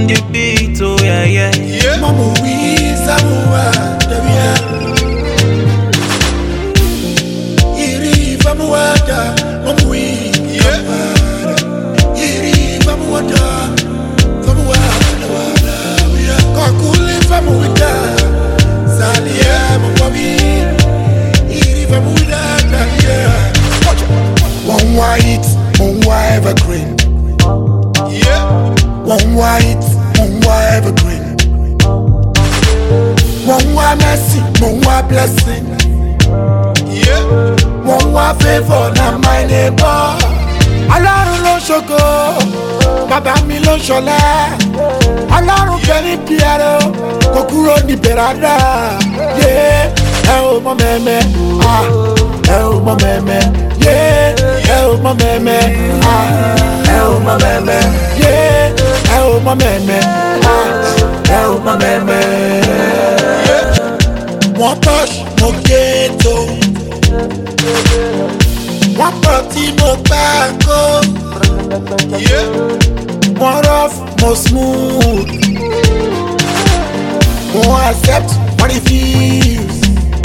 the beat, oh yeah, yeah. Mamu we Samoa, Iri Famuada, Mamu we, Iri Famuada, Famuada, Kakuli Famuada, Salia Mawabi, Iri Famuada, one white, one white evergreen. One white, one white evergreen. One white mercy, one white blessing. One white favor, not my neighbor. Ọlọ́run ló ṣògo, bàbá mi ló ṣọlá. Ọlọ́run kẹ́ni piano, kò kúrò níbẹ̀ rárá. Ẹ ò mọ mẹ́mẹ́, ẹ ò mọ mẹ́mẹ́. Ẹ ò mọ mẹ́mẹ́, ẹ ò mọ mẹ́mẹ́. Ẹ ò mọ mẹ́mẹ́, ẹ ò mọ mẹ́mẹ́. Wọ́n touch mo ghetto. Wọ́n pọ̀ tí mo gbá kó. Wọ́n rough mo smooth. Mo accept what it feels.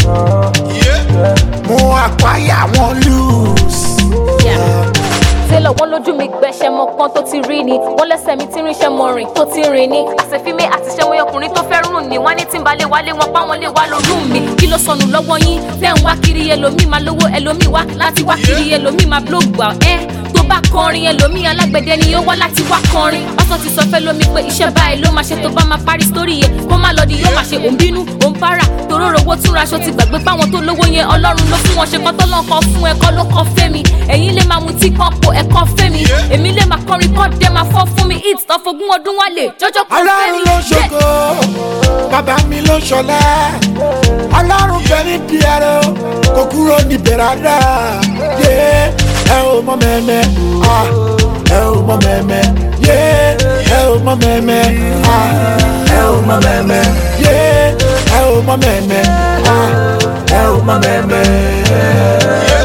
Mo acquire wọ́n lose. Tẹ́lọ̀ wọ́n lójú mi gbẹ̀ṣẹ̀ mọ́ kan tó ti rí ni wọ́n lẹ́sẹ̀ mi tí ń ríṣẹ́ mọ́ rìn tó ti rìn ni àṣẹfímẹ́ àtiṣẹ́ wọn ọkùnrin tó fẹ́ rùn ni wọ́n ní tí ń balẹ̀ wálé wọn pa wọn lè wá lójú mi kí ló sọnù lọ́wọ́ yín tẹ́ ń wá kiri ẹlòmíì máa lówó ẹlòmíì wá láti wá kiri ẹlòmíì máa blog gbà tó bá kọrin ẹlòmíì alágbẹ̀dẹ ni ó wá láti wá kọrin ọ̀sán ti sọ fẹ́ lómi pé iṣẹ́ báyìí ló máa ṣe tó bá máa parí sítórì yẹn kó má lọ di yóò máa ṣe òun bínú òun para toróró owó túnra aṣọ ti gbàgbé páwọn tó lówó yẹn ọlọ́run ló fún wọn ṣe kọ́ tọ́lọ́kọ fún ẹ̀kọ́ ló kọ́ fẹ́mi ẹ̀yin lè máa mutí kan po ẹ̀kọ́ fẹ́mi èmi lè máa kọrin kọ́ dẹ́ máa fọ́ fún mi hit tó fogún ọdún wálé jọjọ́ kọ́ fẹ́mi. Ọlọ́run ló ṣògo bàbá mi ló ṣọlá ọlọ́run kẹ́ni piano kò kúrò níbẹ̀ rárá ẹ ò mọ mẹ́mẹ́ ẹ ò mọ mẹ́mẹ́ ẹ ò mọ mẹ́mẹ́ ẹ ò mọ mẹ́mẹ́ ẹ ò mọ mẹ́mẹ́ ẹ ò mọ mẹ́mẹ́.